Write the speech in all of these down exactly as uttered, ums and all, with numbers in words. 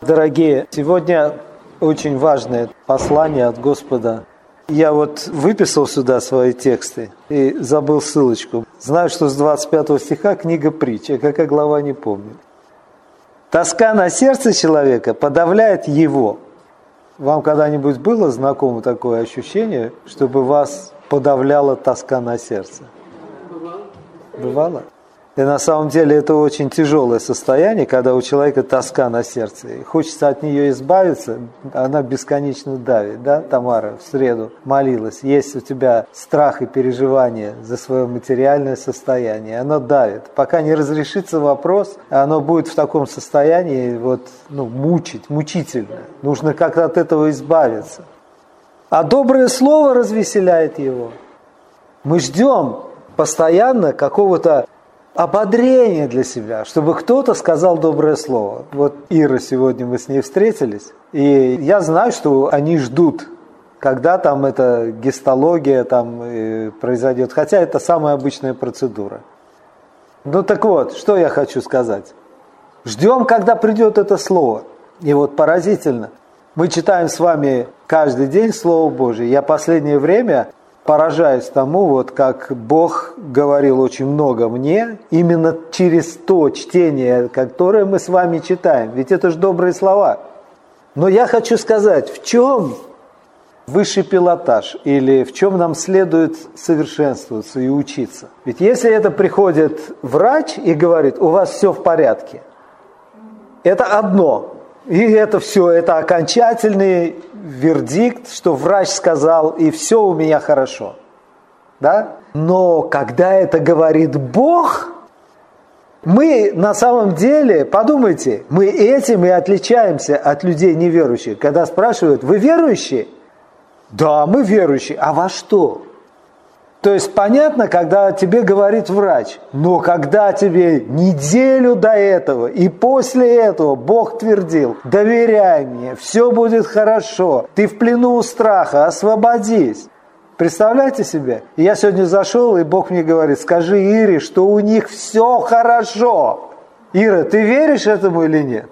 Дорогие, сегодня очень важное послание от Господа. Я вот выписал сюда свои тексты и забыл ссылочку. Знаю, что с двадцать пятого стиха книга Притч, а какая глава не помню. Тоска на сердце человека подавляет его. Вам когда-нибудь было знакомо такое ощущение, чтобы вас подавляла тоска на сердце? Бывало. Бывало? И на самом деле это очень тяжелое состояние, когда у человека тоска на сердце. И хочется от нее избавиться, она бесконечно давит. Да, Тамара в среду молилась. Есть у тебя страх и переживание за свое материальное состояние. Оно давит. Пока не разрешится вопрос, оно будет в таком состоянии вот, ну, мучить, мучительно. Нужно как-то от этого избавиться. А доброе слово развеселяет его. Мы ждем постоянно какого-то ободрение для себя, чтобы кто-то сказал доброе слово. Вот Ира, сегодня мы с ней встретились, и я знаю, что они ждут, когда там эта гистология там произойдет, хотя это самая обычная процедура. Ну так вот, что я хочу сказать. Ждем, когда придет это слово. И вот поразительно, мы читаем с вами каждый день Слово Божие. Я последнее время поражаюсь тому, вот как Бог говорил очень много мне, именно через то чтение, которое мы с вами читаем. Ведь это же добрые слова. Но я хочу сказать, в чем высший пилотаж или в чем нам следует совершенствоваться и учиться. Ведь если это приходит врач и говорит, у вас все в порядке, это одно. И это все, это окончательный вердикт, что врач сказал, и все у меня хорошо. Да? Но когда это говорит Бог, мы на самом деле, подумайте, мы этим и отличаемся от людей неверующих. Когда спрашивают, вы верующие? Да, мы верующие. А во что? То есть понятно, когда тебе говорит врач, но когда тебе неделю до этого и после этого Бог твердил, доверяй мне, все будет хорошо, ты в плену у страха, освободись. Представляете себе? Я сегодня зашел, и Бог мне говорит, скажи Ире, что у них все хорошо. Ира, ты веришь этому или нет?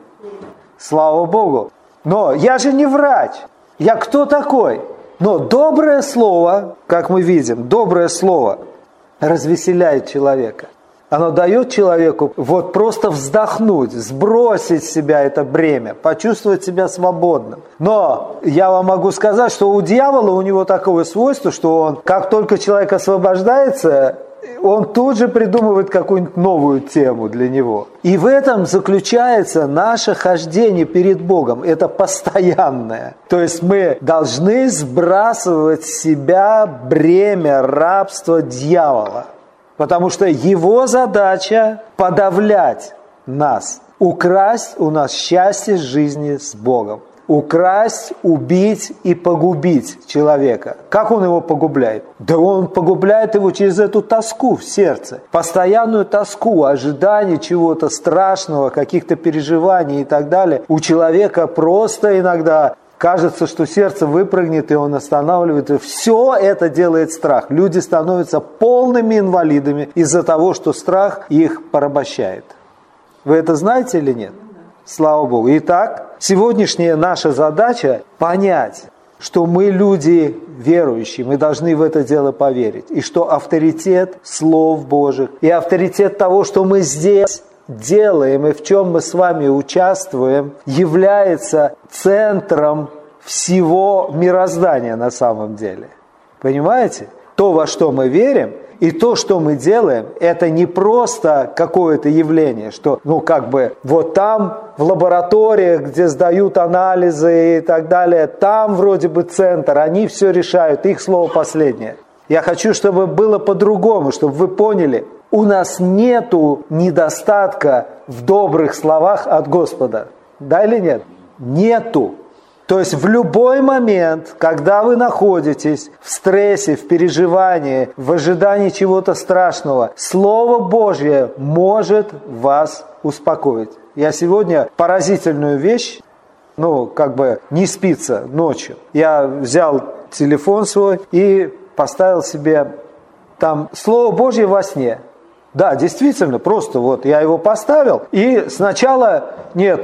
Слава Богу. Но я же не врач. Я кто такой? Но доброе слово, как мы видим, доброе слово развеселяет человека. Оно дает человеку вот просто вздохнуть, сбросить с себя это бремя, почувствовать себя свободным. Но я вам могу сказать, что у дьявола у него такое свойство, что он, как только человек освобождается, он тут же придумывает какую-нибудь новую тему для него. И в этом заключается наше хождение перед Богом. Это постоянное. То есть мы должны сбрасывать с себя бремя рабства дьявола. Потому что его задача подавлять нас, украсть у нас счастье жизни с Богом. Украсть, убить и погубить человека. Как он его погубляет? Да он погубляет его через эту тоску в сердце. Постоянную тоску, ожидание чего-то страшного, каких-то переживаний и так далее. У человека просто иногда кажется, что сердце выпрыгнет, и он останавливает. И все это делает страх. Люди становятся полными инвалидами из-за того, что страх их порабощает. Вы это знаете или нет? Слава Богу. Итак, сегодняшняя наша задача понять, что мы люди верующие, мы должны в это дело поверить. И что авторитет слов Божьих, и авторитет того, что мы здесь делаем, и в чем мы с вами участвуем, является центром всего мироздания на самом деле. Понимаете? То, во что мы верим, и то, что мы делаем, это не просто какое-то явление, что, ну, как бы, вот там, в лабораториях, где сдают анализы и так далее, там вроде бы центр, они все решают, их слово последнее. Я хочу, чтобы было по-другому, чтобы вы поняли, у нас нету недостатка в добрых словах от Господа. Да или нет? Нету. То есть в любой момент, когда вы находитесь в стрессе, в переживании, в ожидании чего-то страшного, Слово Божье может вас успокоить. Я сегодня поразительную вещь, ну, как бы не спится ночью. Я взял телефон свой и поставил себе там Слово Божье во сне. Да, действительно, просто вот я его поставил, и сначала, нет,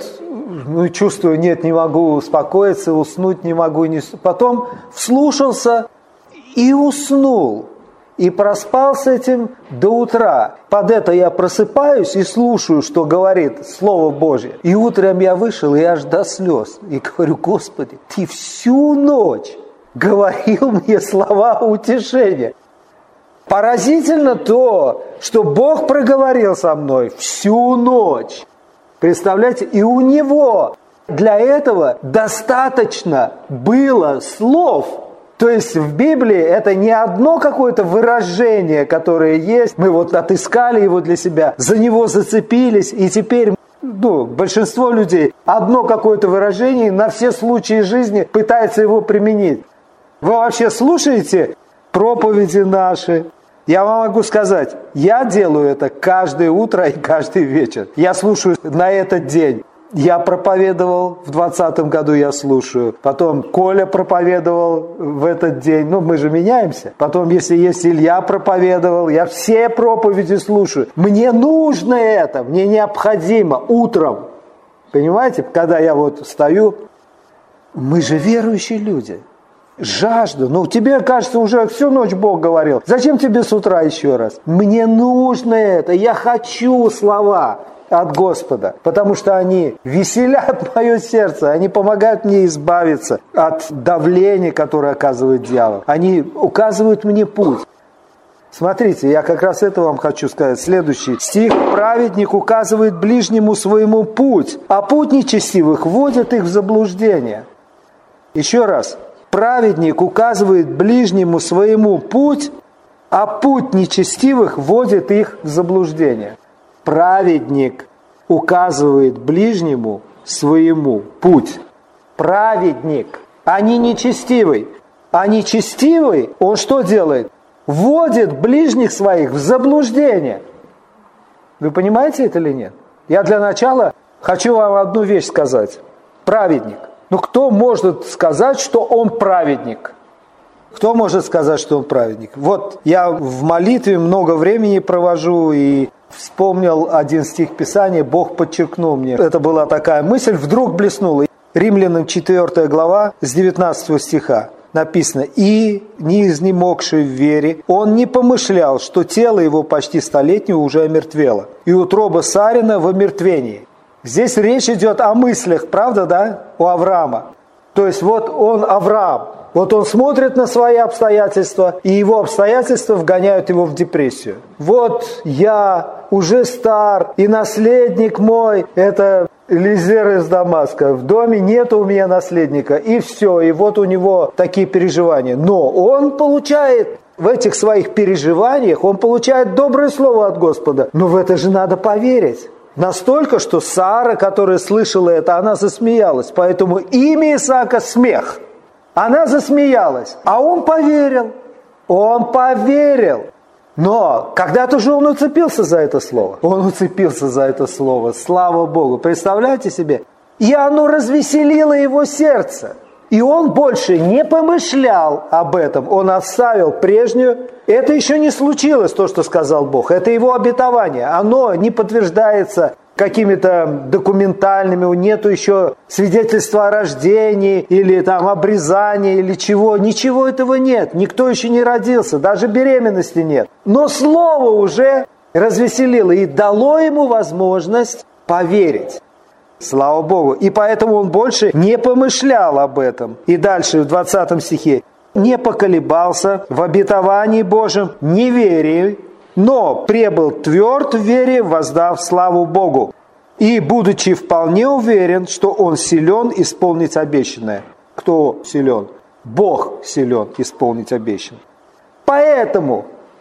ну, чувствую, нет, не могу успокоиться, уснуть не могу. Не... Потом вслушался и уснул. И проспал с этим до утра. Под это я просыпаюсь и слушаю, что говорит Слово Божье. И утром я вышел и аж до слез. И говорю: Господи, Ты всю ночь говорил мне слова утешения. Поразительно то, что Бог проговорил со мной всю ночь. Представляете? И у Него для этого достаточно было слов. То есть в Библии это не одно какое-то выражение, которое есть. Мы вот отыскали его для себя, за него зацепились, и теперь, ну, большинство людей одно какое-то выражение на все случаи жизни пытается его применить. Вы вообще слушаете проповеди наши? Я вам могу сказать, я делаю это каждое утро и каждый вечер. Я слушаю на этот день. Я проповедовал в двадцатом году, я слушаю. Потом Коля проповедовал в этот день. Ну, мы же меняемся. Потом, если есть Илья проповедовал, я все проповеди слушаю. Мне нужно это, мне необходимо утром. Понимаете, когда я вот встаю, мы же верующие люди. Жажду. Ну, тебе, кажется, уже всю ночь Бог говорил. Зачем тебе с утра еще раз? Мне нужно это, я хочу слова от Господа, потому что они веселят мое сердце, они помогают мне избавиться от давления, которое оказывает дьявол. Они указывают мне путь. Смотрите, я как раз это вам хочу сказать. Следующий стих. Праведник указывает ближнему своему путь, а путь нечестивых вводит их в заблуждение. Еще раз. Праведник указывает ближнему своему путь, а путь нечестивых вводит их в заблуждение. Праведник указывает ближнему своему путь. Праведник, а не нечестивый. А нечестивый, он что делает? Вводит ближних своих в заблуждение. Вы понимаете это или нет? Я для начала хочу вам одну вещь сказать. Праведник. Ну кто может сказать, что он праведник? Кто может сказать, что он праведник? Вот я в молитве много времени провожу и вспомнил один стих Писания, Бог подчеркнул мне. Это была такая мысль, вдруг блеснула. Римлянам четвёртая глава с девятнадцатого стиха написано: «И, не изнемогший в вере, он не помышлял, что тело его почти столетнее уже омертвело, и утроба Сарина в омертвении». Здесь речь идет о мыслях, правда, да, у Авраама. То есть вот он Авраам, вот он смотрит на свои обстоятельства, и его обстоятельства вгоняют его в депрессию. Вот я уже стар, и наследник мой – это Элизер из Дамаска. В доме нет у меня наследника, и все, и вот у него такие переживания. Но он получает в этих своих переживаниях, он получает доброе слово от Господа. Но в это же надо поверить. Настолько, что Сара, которая слышала это, она засмеялась. Поэтому имя Исаака – смех. Она засмеялась, а он поверил. Он поверил. Но когда-то же он уцепился за это слово. Он уцепился за это слово. Слава Богу. Представляете себе? И оно развеселило его сердце. И он больше не помышлял об этом. Он оставил прежнюю. Это еще не случилось, то, что сказал Бог. Это его обетование. Оно не подтверждается какими-то документальными. Нету еще свидетельства о рождении или там обрезания или чего. Ничего этого нет. Никто еще не родился. Даже беременности нет. Но слово уже развеселило и дало ему возможность поверить. Слава Богу. И поэтому он больше не помышлял об этом. И дальше в двадцатом стихе. «Не поколебался в обетовании Божьем неверием, но пребыл тверд в вере, воздав славу Богу. И, будучи вполне уверен, что он силен исполнить обещанное». Кто силен? Бог силен исполнить обещанное. Поэтому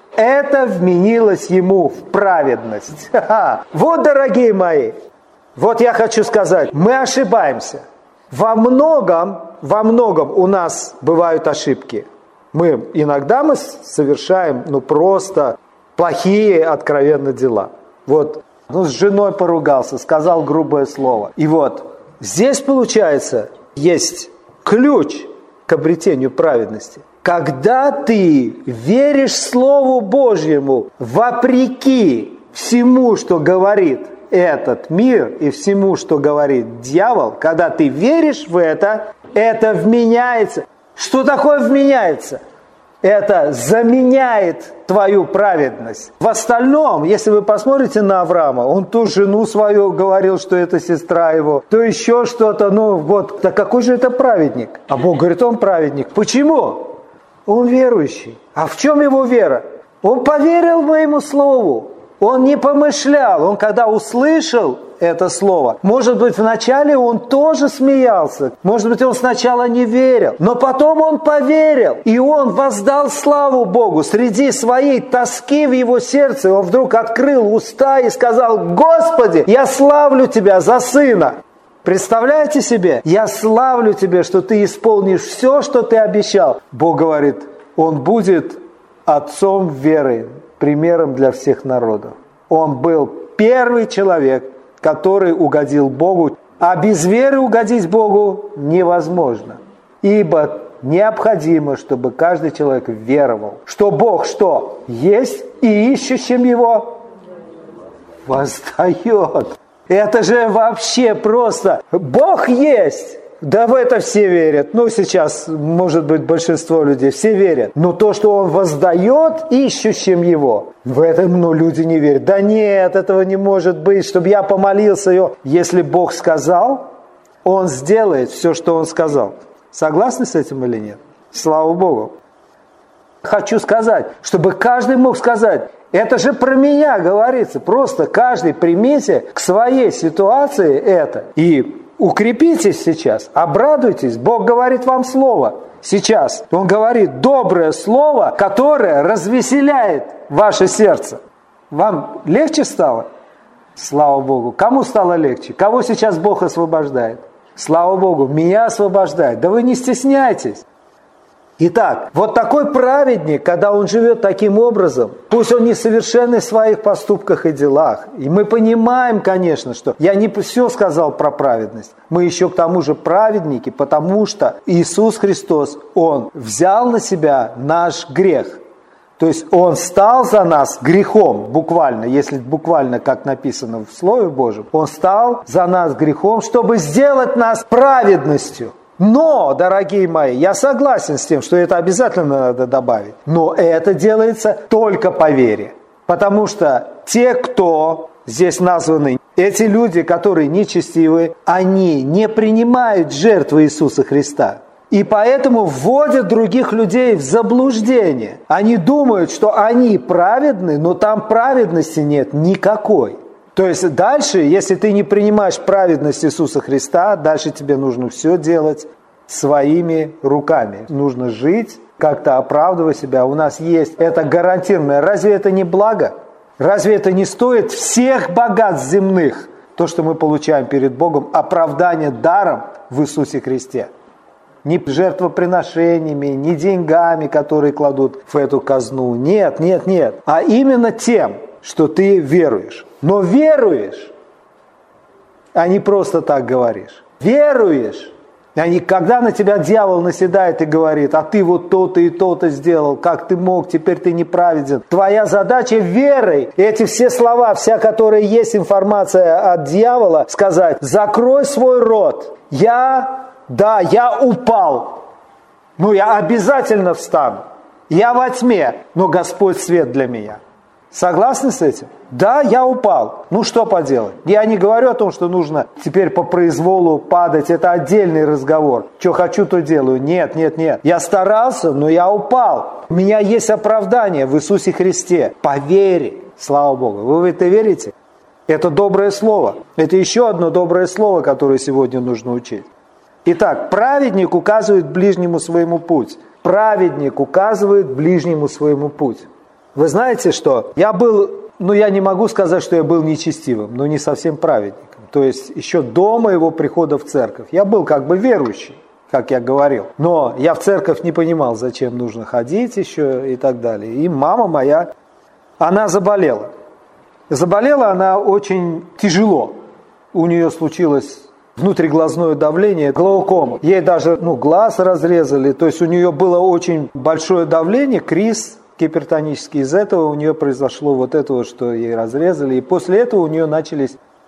это вменилось ему в праведность. Ха-ха. Вот, дорогие мои, вот я хочу сказать, мы ошибаемся. Во многом, во многом у нас бывают ошибки. Мы иногда мы совершаем, ну, просто плохие, откровенно дела. Вот, ну, с женой поругался, сказал грубое слово. И вот, здесь, получается, есть ключ к обретению праведности. Когда ты веришь Слову Божьему вопреки всему, что говорит этот мир и всему, что говорит дьявол, когда ты веришь в это, это вменяется. Что такое вменяется? Это заменяет твою праведность. В остальном, если вы посмотрите на Авраама, он то жену свою говорил, что это сестра его, то еще что-то, ну вот, да какой же это праведник? А Бог говорит, он праведник. Почему? Он верующий. А в чем его вера? Он поверил моему слову. Он не помышлял. Он когда услышал это слово, может быть, вначале он тоже смеялся. Может быть, он сначала не верил. Но потом он поверил. И он воздал славу Богу. Среди своей тоски в его сердце он вдруг открыл уста и сказал: «Господи, я славлю Тебя за сына». Представляете себе? Я славлю Тебя, что Ты исполнишь все, что Ты обещал. Бог говорит, Он будет отцом веры, примером для всех народов. Он был первый человек, который угодил Богу. А без веры угодить Богу невозможно. Ибо необходимо, чтобы каждый человек веровал, что Бог что? Есть, и ищущим Его воздает. Это же вообще просто. Бог есть. Да в это все верят. Ну, сейчас, может быть, большинство людей, все верят. Но то, что Он воздает ищущим Его, в этом, ну, люди не верят. Да нет, этого не может быть, чтобы я помолился Его. Если Бог сказал, Он сделает все, что Он сказал. Согласны с этим или нет? Слава Богу. Хочу сказать, чтобы каждый мог сказать: это же про меня говорится. Просто каждый примите к своей ситуации это. И укрепитесь сейчас, обрадуйтесь. Бог говорит вам слово сейчас. Он говорит доброе слово, которое развеселяет ваше сердце. Вам легче стало? Слава Богу. Кому стало легче? Кого сейчас Бог освобождает? Слава Богу, меня освобождает. Да вы не стесняйтесь. Итак, вот такой праведник, когда он живет таким образом, пусть он несовершенный в своих поступках и делах. И мы понимаем, конечно, что я не все сказал про праведность. Мы еще к тому же праведники, потому что Иисус Христос, Он взял на себя наш грех. То есть Он стал за нас грехом, буквально, если буквально, как написано в Слове Божьем, Он стал за нас грехом, чтобы сделать нас праведностью. Но, дорогие мои, я согласен с тем, что это обязательно надо добавить. Но это делается только по вере. Потому что те, кто здесь названы, эти люди, которые нечестивы, они не принимают жертвы Иисуса Христа. И поэтому вводят других людей в заблуждение. Они думают, что они праведны, но там праведности нет никакой. То есть дальше, если ты не принимаешь праведность Иисуса Христа, дальше тебе нужно все делать своими руками. Нужно жить, как-то оправдывая себя. У нас есть это гарантированное. Разве это не благо? Разве это не стоит всех богатств земных? То, что мы получаем перед Богом, оправдание даром в Иисусе Христе. Ни жертвоприношениями, ни деньгами, которые кладут в эту казну. Нет, нет, нет. А именно тем, что ты веруешь. Но веруешь, а не просто так говоришь. Веруешь. А не когда на тебя дьявол наседает и говорит: а ты вот то-то и то-то сделал, как ты мог, теперь ты неправеден. Твоя задача верой. Эти все слова, вся, которая есть информация от дьявола, сказать: закрой свой рот. Я, да, я упал. Ну, я обязательно встану. Я во тьме, но Господь свет для меня. Согласны с этим? Да, я упал. Ну, что поделать? Я не говорю о том, что нужно теперь по произволу падать. Это отдельный разговор. Что хочу, то делаю. Нет, нет, нет. Я старался, но я упал. У меня есть оправдание в Иисусе Христе. По вере. Слава Богу. Вы в это верите? Это доброе слово. Это еще одно доброе слово, которое сегодня нужно учить. Итак, праведник указывает ближнему своему путь. Праведник указывает ближнему своему путь. Вы знаете, что я был, ну я не могу сказать, что я был нечестивым, но не совсем праведником. То есть еще до моего прихода в церковь я был как бы верующий, как я говорил. Но я в церковь не понимал, зачем нужно ходить еще и так далее. И мама моя, она заболела. Заболела она очень тяжело. У нее случилось внутриглазное давление, глаукома. Ей даже ну, глаз разрезали. То есть у нее было очень большое давление, криз гипертонический. Из этого у нее произошло вот это, что ей разрезали. И после этого у нее начались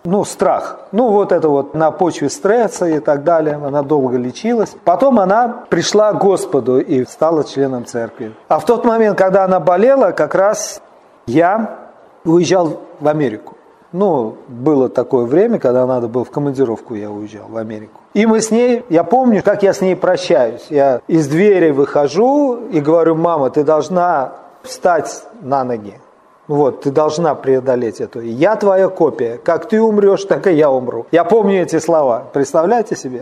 ну, страх. Ну, вот это вот на почве стресса и так далее. Она долго лечилась. Потом она пришла к Господу и стала членом церкви. А в тот момент, когда она болела, как раз я уезжал в Америку. Ну, было такое время, когда надо было в командировку, я уезжал в Америку. И мы с ней, я помню, как я с ней прощаюсь. Я из двери выхожу и говорю: мама, ты должна встать на ноги. Вот, ты должна преодолеть это. Я твоя копия. Как ты умрешь, так и я умру. Я помню эти слова. Представляете себе?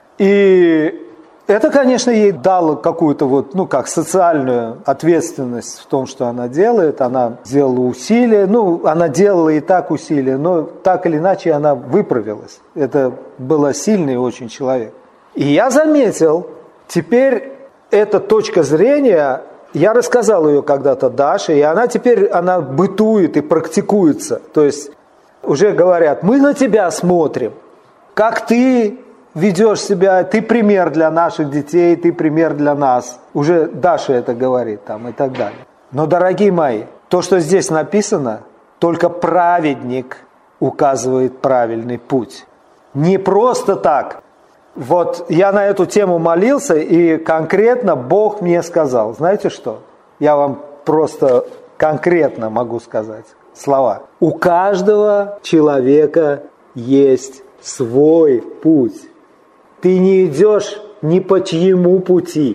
И это, конечно, ей дало какую-то вот, ну как, социальную ответственность в том, что она делает. Она сделала усилия. Ну, она делала и так усилия, но так или иначе она выправилась. Это был сильный очень человек. И я заметил, теперь эта точка зрения... Я рассказал ее когда-то Даше, и она теперь она бытует и практикуется. То есть уже говорят: мы на тебя смотрим, как ты ведешь себя, ты пример для наших детей, ты пример для нас. Уже Даша это говорит там и так далее. Но, дорогие мои, то, что здесь написано, только праведник указывает правильный путь. Не просто так. Вот я на эту тему молился, и конкретно Бог мне сказал: знаете что? Я вам просто конкретно могу сказать слова. У каждого человека есть свой путь. Ты не идешь ни по чьему пути.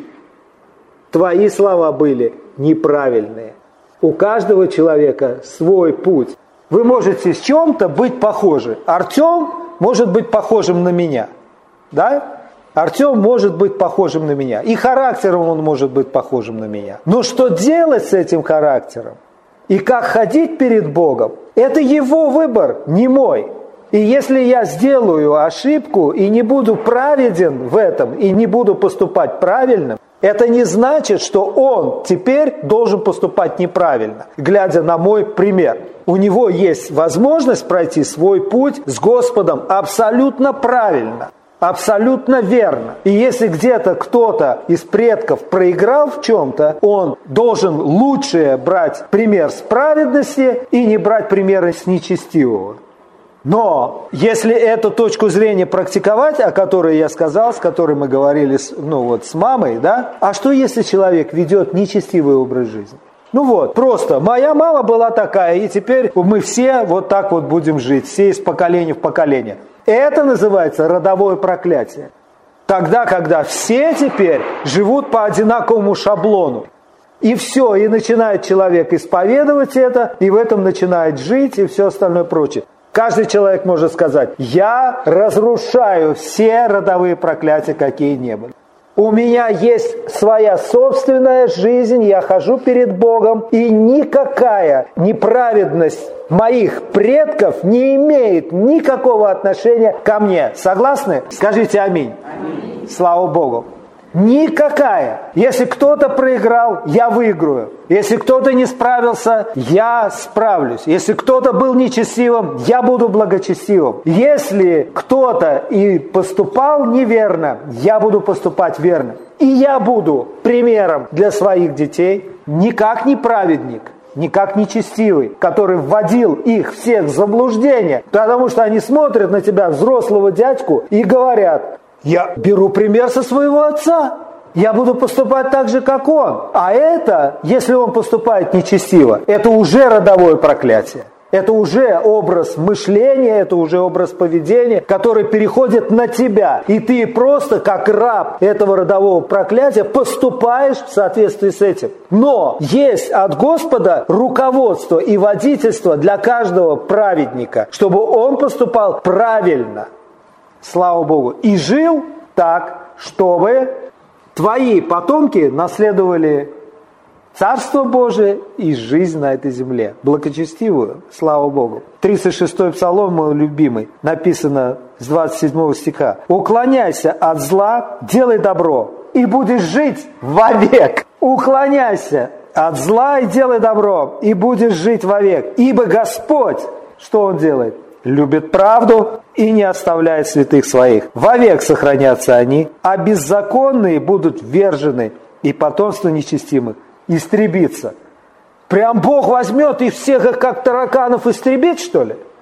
Твои слова были неправильные. У каждого человека свой путь. Вы можете с чем-то быть похожи. Артем может быть похожим на меня. Да? Артем может быть похожим на меня. И характером он может быть похожим на меня. Но что делать с этим характером? И как ходить перед Богом? Это его выбор, не мой. И если я сделаю ошибку и не буду праведен в этом, и не буду поступать правильно, это не значит, что он теперь должен поступать неправильно, глядя на мой пример. У него есть возможность пройти свой путь с Господом абсолютно правильно. Абсолютно верно. И если где-то кто-то из предков проиграл в чем-то, он должен лучше брать пример с праведности и не брать примеры с нечестивого. Но если эту точку зрения практиковать, о которой я сказал, с которой мы говорили с, ну вот, с мамой, да? А что если человек ведет нечестивый образ жизни? Ну вот, просто моя мама была такая, и теперь мы все вот так вот будем жить, все из поколения в поколение. Это называется родовое проклятие. Тогда, когда все теперь живут по одинаковому шаблону. И все, и начинает человек исповедовать это, и в этом начинает жить, и все остальное прочее. Каждый человек может сказать: я разрушаю все родовые проклятия, какие не были. У меня есть своя собственная жизнь, я хожу перед Богом, и никакая неправедность моих предков не имеет никакого отношения ко мне. Согласны? Скажите аминь. Аминь. Слава Богу. Никакая. Если кто-то проиграл, я выиграю. Если кто-то не справился, я справлюсь. Если кто-то был нечестивым, я буду благочестивым. Если кто-то и поступал неверно, я буду поступать верно. И я буду примером для своих детей, не как неправедник, не как нечестивый, который вводил их всех в заблуждение, потому что они смотрят на тебя, взрослого дядьку, и говорят: я беру пример со своего отца, я буду поступать так же, как он. А это, если он поступает нечестиво, это уже родовое проклятие. Это уже образ мышления, это уже образ поведения, который переходит на тебя. И ты просто, как раб этого родового проклятия, поступаешь в соответствии с этим. Но есть от Господа руководство и водительство для каждого праведника, чтобы он поступал правильно. Слава Богу. И жил так, чтобы твои потомки наследовали Царство Божие и жизнь на этой земле. Благочестивую, слава Богу. тридцать шестой Псалом, мой любимый, написано с двадцать седьмого стиха. «Уклоняйся от зла, делай добро, и будешь жить вовек». Уклоняйся от зла и делай добро, и будешь жить вовек. Ибо Господь, что Он делает? Любит правду и не оставляет святых своих. Вовек сохранятся они, а беззаконные будут ввержены, и потомство нечестивых истребится. Прям Бог возьмет и всех их как тараканов истребить, что ли?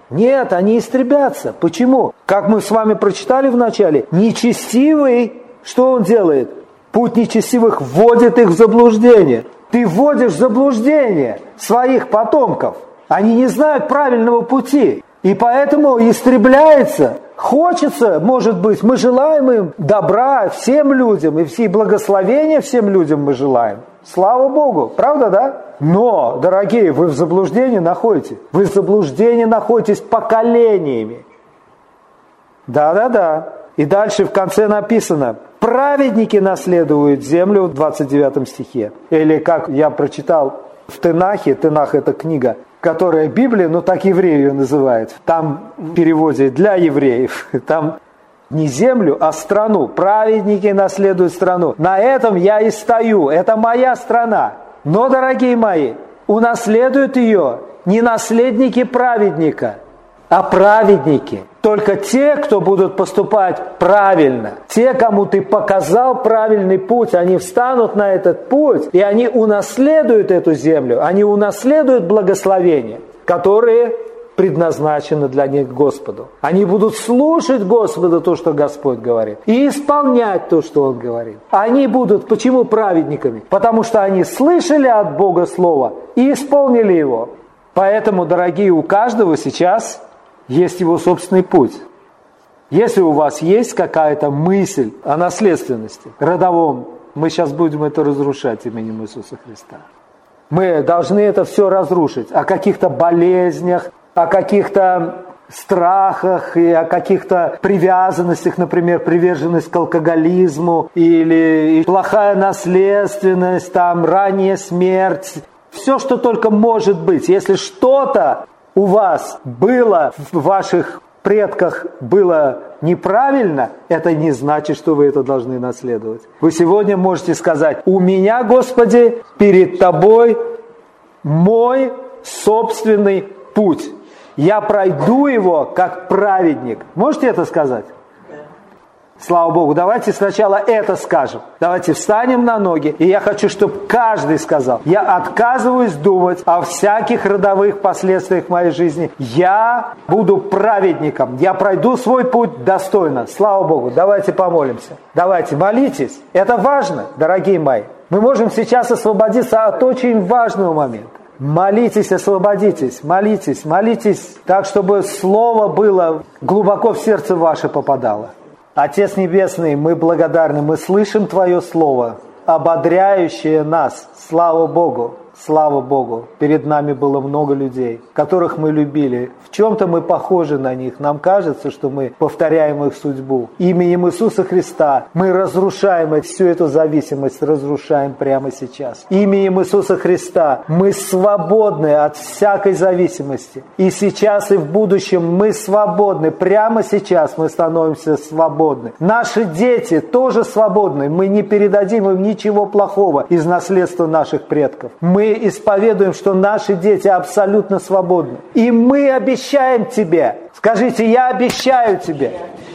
Нет, они истребятся. Почему? Как мы с вами прочитали в начале, нечестивый, что он делает? Путь нечестивых вводит их в заблуждение. Ты вводишь в заблуждение своих потомков. Они не знают правильного пути. И поэтому истребляется. Хочется, может быть, мы желаем им добра всем людям, и все благословения всем людям мы желаем. Слава Богу, правда, да? Но, дорогие, вы в заблуждении находитесь. Вы в заблуждении находитесь поколениями. Да-да-да. И дальше в конце написано: праведники наследуют землю в двадцать девятом стихе. Или как я прочитал в Тенахе, Тенах это книга, которая Библия, но так евреи ее называют. Там в переводе для евреев, там не землю, а страну. Праведники наследуют страну. На этом я и стою. Это моя страна. Но, дорогие мои, унаследуют ее не наследники праведника, а праведники. Только те, кто будут поступать правильно. Те, кому ты показал правильный путь, они встанут на этот путь, и они унаследуют эту землю. Они унаследуют благословения, которые предназначены для них Господу. Они будут слушать Господа то, что Господь говорит, и исполнять то, что Он говорит. Они будут, почему праведниками? Потому что они слышали от Бога Слово и исполнили его. Поэтому, дорогие, у каждого сейчас есть его собственный путь. Если у вас есть какая-то мысль о наследственности, родовом, мы сейчас будем это разрушать именем Иисуса Христа. Мы должны это все разрушить. О каких-то болезнях, о каких-то страхах и о каких-то привязанностях, например, приверженность к алкоголизму или плохая наследственность, там, ранняя смерть. Все, что только может быть. Если что-то у вас было, в ваших предках было неправильно, это не значит, что вы это должны наследовать. Вы сегодня можете сказать: у меня, Господи, перед Тобой мой собственный путь. Я пройду его как праведник. Можете это сказать? Слава Богу. Давайте сначала это скажем. Давайте встанем на ноги. И я хочу, чтобы каждый сказал: я отказываюсь думать о всяких родовых последствиях моей жизни. Я буду праведником. Я пройду свой путь достойно. Слава Богу. Давайте помолимся. Давайте молитесь. Это важно, дорогие мои. Мы можем сейчас освободиться от очень важного момента. Молитесь, освободитесь, молитесь, молитесь так, чтобы Слово было глубоко в сердце ваше попадало. Отец Небесный, мы благодарны, мы слышим Твое Слово, ободряющее нас. Слава Богу, слава Богу. Перед нами было много людей, которых мы любили. В чем-то мы похожи на них. Нам кажется, что мы повторяем их судьбу. Именем Иисуса Христа мы разрушаем всю эту зависимость, разрушаем прямо сейчас. Именем Иисуса Христа мы свободны от всякой зависимости. И сейчас, и в будущем мы свободны. Прямо сейчас мы становимся свободны. Наши дети тоже свободны. Мы не передадим им ничего плохого из наследства наших предков. Мы исповедуем, что наши дети абсолютно свободны. И мы обещаем тебе, скажите: я обещаю тебе,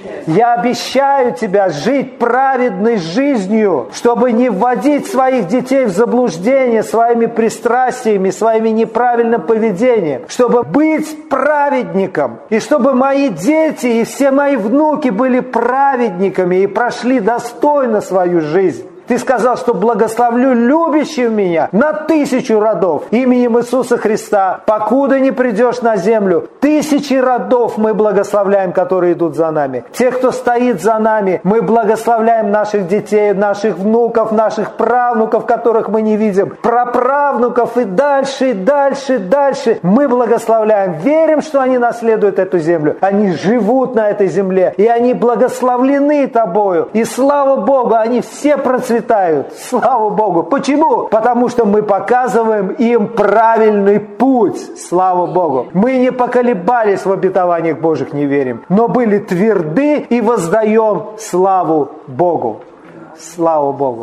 я обещаю тебя жить праведной жизнью, чтобы не вводить своих детей в заблуждение своими пристрастиями, своими неправильным поведением, чтобы быть праведником, и чтобы мои дети и все мои внуки были праведниками и прошли достойно свою жизнь. Ты сказал, что благословлю любящих меня на тысячу родов именем Иисуса Христа, покуда не придешь на землю. Тысячи родов мы благословляем, которые идут за нами. Тех, кто стоит за нами, мы благословляем наших детей, наших внуков, наших правнуков, которых мы не видим, праправнуков и дальше, и дальше, и дальше. Мы благословляем, верим, что они наследуют эту землю. Они живут на этой земле, и они благословлены Тобою. И слава Богу, они все процветают. Слава Богу. Почему? Потому что мы показываем им правильный путь. Слава Богу. Мы не поколебались в обетованиях Божьих, не верим, но были тверды и воздаем славу Богу. Слава Богу.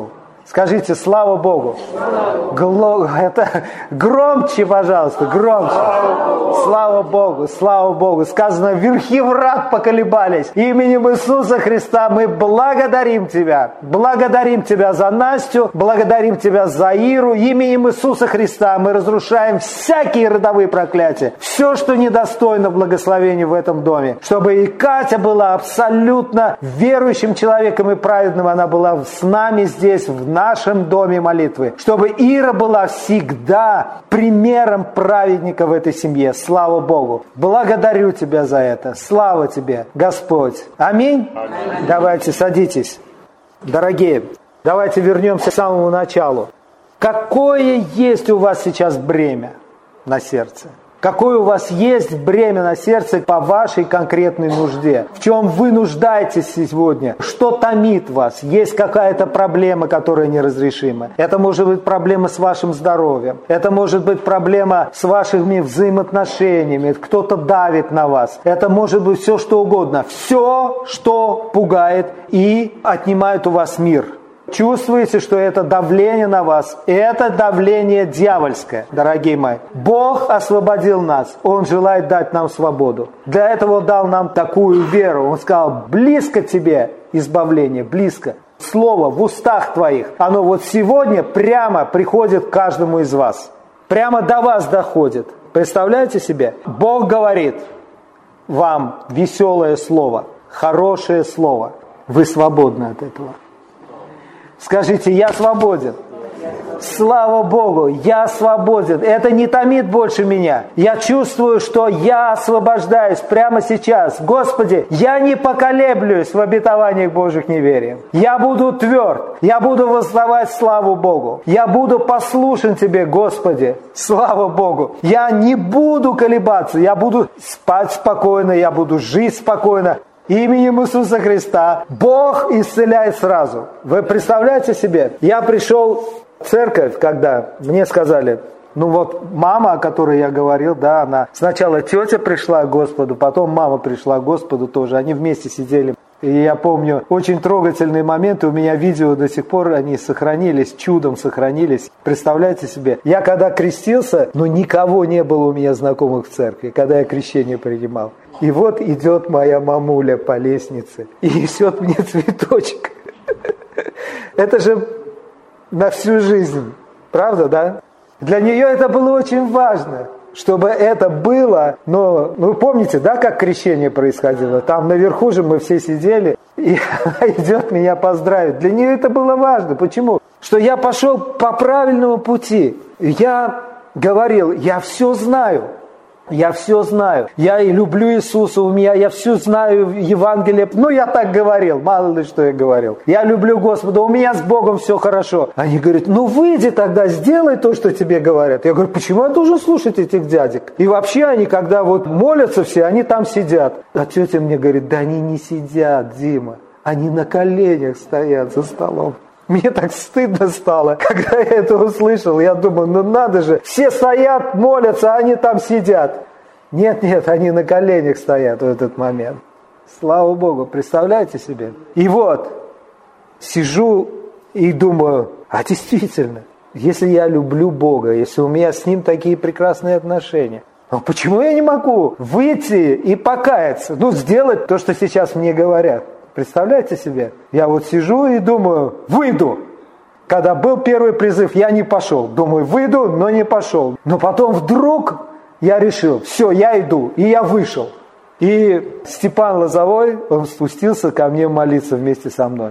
Скажите, слава Богу. Гло... Это... Громче, пожалуйста, громче. Слава Богу, слава Богу. Сказано, верхи врат поколебались. Именем Иисуса Христа мы благодарим Тебя. Благодарим Тебя за Настю, благодарим Тебя за Иру. Именем Иисуса Христа мы разрушаем всякие родовые проклятия. Все, что недостойно благословения в этом доме. Чтобы и Катя была абсолютно верующим человеком и праведным. Она была с нами здесь, в нашем доме молитвы. Чтобы Ира была всегда примером праведника в этой семье. Слава Богу. Благодарю Тебя за это. Слава Тебе, Господь. Аминь. Аминь. Давайте садитесь. Дорогие, давайте вернемся к самому началу. Какое есть у вас сейчас бремя на сердце? Какое у вас есть бремя на сердце по вашей конкретной нужде? В чем вы нуждаетесь сегодня? Что томит вас? Есть какая-то проблема, которая неразрешима? Это может быть проблема с вашим здоровьем. Это может быть проблема с вашими взаимоотношениями. Кто-то давит на вас. Это может быть все, что угодно. Все, что пугает и отнимает у вас мир. Чувствуете, что это давление на вас? Это давление дьявольское, дорогие мои. Бог освободил нас. Он желает дать нам свободу. Для этого Он дал нам такую веру. Он сказал, близко тебе избавление, близко. Слово в устах твоих, оно вот сегодня прямо приходит к каждому из вас. Прямо до вас доходит. Представляете себе? Бог говорит вам веселое слово, хорошее слово. Вы свободны от этого. Скажите, я свободен. Слава Богу, я свободен. Это не томит больше меня. Я чувствую, что я освобождаюсь прямо сейчас. Господи, я не поколеблюсь в обетованиях Божьих неверием. Я буду тверд. Я буду воздавать славу Богу. Я буду послушен Тебе, Господи. Слава Богу. Я не буду колебаться. Я буду спать спокойно. Я буду жить спокойно. Именем Иисуса Христа Бог исцеляет сразу. Вы представляете себе? Я пришел в церковь, когда мне сказали, ну вот мама, о которой я говорил, да, она сначала тетя пришла к Господу, потом мама пришла к Господу тоже. Они вместе сидели. И я помню очень трогательные моменты. У меня видео до сих пор, они сохранились, чудом сохранились. Представляете себе? Я когда крестился, ну никого не было у меня знакомых в церкви, когда я крещение принимал. И вот идет моя мамуля по лестнице и несет мне цветочек. Это же на всю жизнь. Правда, да? Для нее это было очень важно, чтобы это было. Но ну, вы помните, да, как крещение происходило? Там наверху же мы все сидели, и она идет меня поздравить. Для нее это было важно. Почему? Что я пошел по правильному пути. Я говорил, я все знаю. Я все знаю. Я и люблю Иисуса, у меня, я все знаю Евангелие. Ну, я так говорил, мало ли что я говорил. Я люблю Господа, у меня с Богом все хорошо. Они говорят, ну выйди тогда, сделай то, что тебе говорят. Я говорю, почему я должен слушать этих дядек? И вообще они, когда вот молятся все, они там сидят. А тетя мне говорит, да они не сидят, Дима. Они на коленях стоят за столом. Мне так стыдно стало, когда я это услышал. Я думаю, ну надо же, все стоят, молятся, а они там сидят. Нет, нет, они на коленях стоят в этот момент. Слава Богу, представляете себе? И вот, сижу и думаю, а действительно, если я люблю Бога, если у меня с Ним такие прекрасные отношения, ну почему я не могу выйти и покаяться? Ну, сделать то, что сейчас мне говорят. Представляете себе? Я вот сижу и думаю, выйду. Когда был первый призыв, я не пошел. Думаю, выйду, но не пошел. Но потом вдруг я решил, все, я иду. И я вышел. И Степан Лозовой, он спустился ко мне молиться вместе со мной.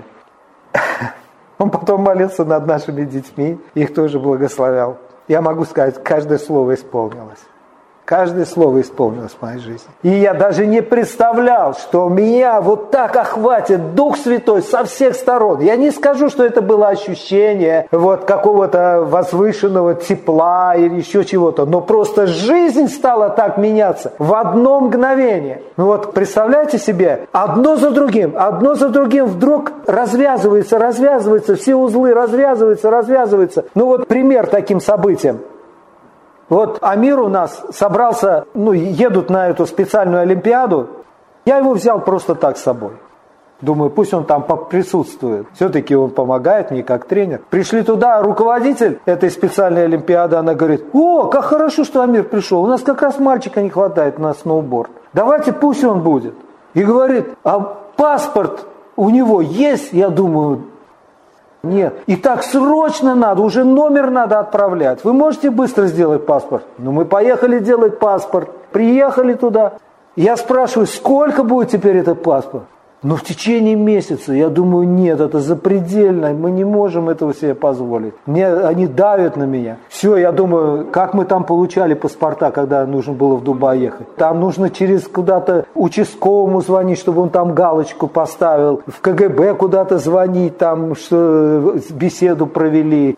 Он потом молился над нашими детьми, их тоже благословлял. Я могу сказать, каждое слово исполнилось. Каждое слово исполнилось в моей жизни. И я даже не представлял, что меня вот так охватит Дух Святой со всех сторон. Я не скажу, что это было ощущение вот какого-то возвышенного тепла или еще чего-то. Но просто жизнь стала так меняться в одно мгновение. Ну вот представляете себе, одно за другим, одно за другим вдруг развязывается, развязывается, все узлы развязываются, развязываются. Ну вот пример таким событиям. Вот Амир у нас собрался, ну, едут на эту специальную олимпиаду. Я его взял просто так с собой. Думаю, пусть он там присутствует. Все-таки он помогает мне как тренер. Пришли туда, руководитель этой специальной олимпиады, она говорит: о, как хорошо, что Амир пришел. У нас как раз мальчика не хватает на сноуборд. Давайте пусть он будет. И говорит: а паспорт у него есть? Я думаю, нет. И так срочно надо, уже номер надо отправлять. Вы можете быстро сделать паспорт? Ну, мы поехали делать паспорт. Приехали туда. Я спрашиваю, сколько будет теперь этот паспорт? Ну, в течение месяца. Я думаю, нет, это запредельно. Мы не можем этого себе позволить. Мне, они давят на меня. Все, я думаю, как мы там получали паспорта, когда нужно было в Дубай ехать. Там нужно через куда-то участковому звонить, чтобы он там галочку поставил. В ка гэ бэ куда-то звонить, там, что беседу провели.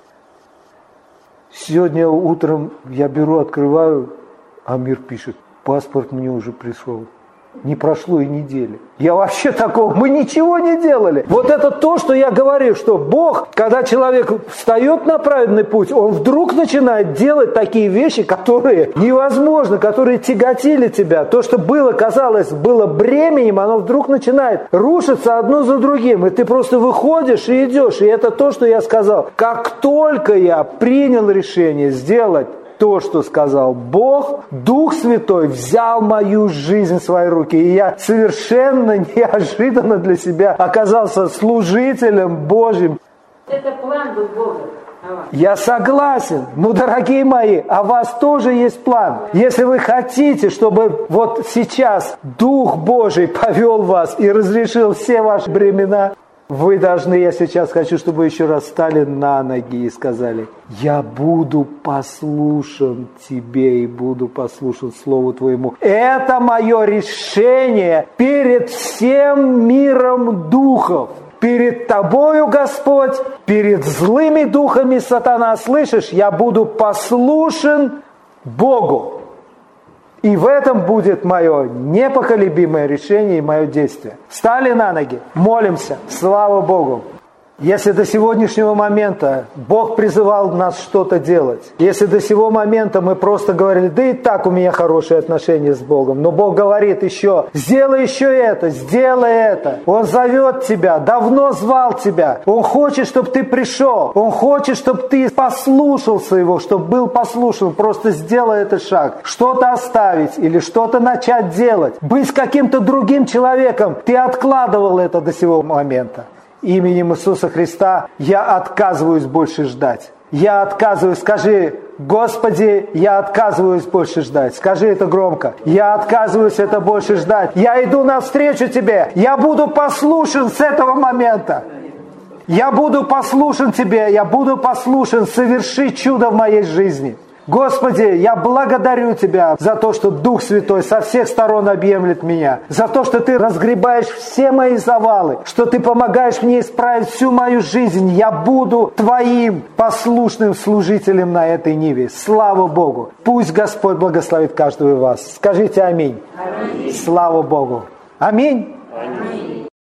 Сегодня утром я беру, открываю, Амир пишет: паспорт мне уже пришел. Не прошло и недели. Я вообще такого, мы ничего не делали. Вот это то, что я говорю, что Бог, когда человек встает на праведный путь, он вдруг начинает делать такие вещи, которые невозможно, которые тяготили тебя. То, что было, казалось, было бременем, оно вдруг начинает рушиться одно за другим. И ты просто выходишь и идешь. И это то, что я сказал. Как только я принял решение сделать то, что сказал Бог, Дух Святой взял мою жизнь в свои руки. И я совершенно неожиданно для себя оказался служителем Божьим. Это план был Бога. Я согласен. Ну, дорогие мои, а у вас тоже есть план. Если вы хотите, чтобы вот сейчас Дух Божий повел вас и разрешил все ваши бремена, вы должны, я сейчас хочу, чтобы вы еще раз встали на ноги и сказали: я буду послушен Тебе и буду послушен Слову Твоему. Это мое решение перед всем миром духов. Перед Тобою, Господь, перед злыми духами сатана, слышишь, я буду послушен Богу. И в этом будет мое непоколебимое решение и мое действие. Встали на ноги, молимся, слава Богу. Если до сегодняшнего момента Бог призывал нас что-то делать, если до сего момента мы просто говорили: да и так у меня хорошие отношения с Богом, но Бог говорит еще: сделай еще это, сделай это. Он зовет тебя, давно звал тебя. Он хочет, чтобы ты пришел. Он хочет, чтобы ты послушался Его, чтобы был послушен. Просто сделай этот шаг. Что-то оставить или что-то начать делать. Быть каким-то другим человеком. Ты откладывал это до сего момента. Именем Иисуса Христа я отказываюсь больше ждать. Я отказываюсь, скажи: Господи, я отказываюсь больше ждать. Скажи это громко. Я отказываюсь это больше ждать. Я иду навстречу Тебе. Я буду послушен с этого момента. Я буду послушен Тебе. Я буду послушен. Соверши чудо в моей жизни. Господи, я благодарю Тебя за то, что Дух Святой со всех сторон объемлет меня, за то, что Ты разгребаешь все мои завалы, что Ты помогаешь мне исправить всю мою жизнь. Я буду Твоим послушным служителем на этой ниве. Слава Богу! Пусть Господь благословит каждого из вас. Скажите аминь. Аминь. Слава Богу! Аминь. Аминь.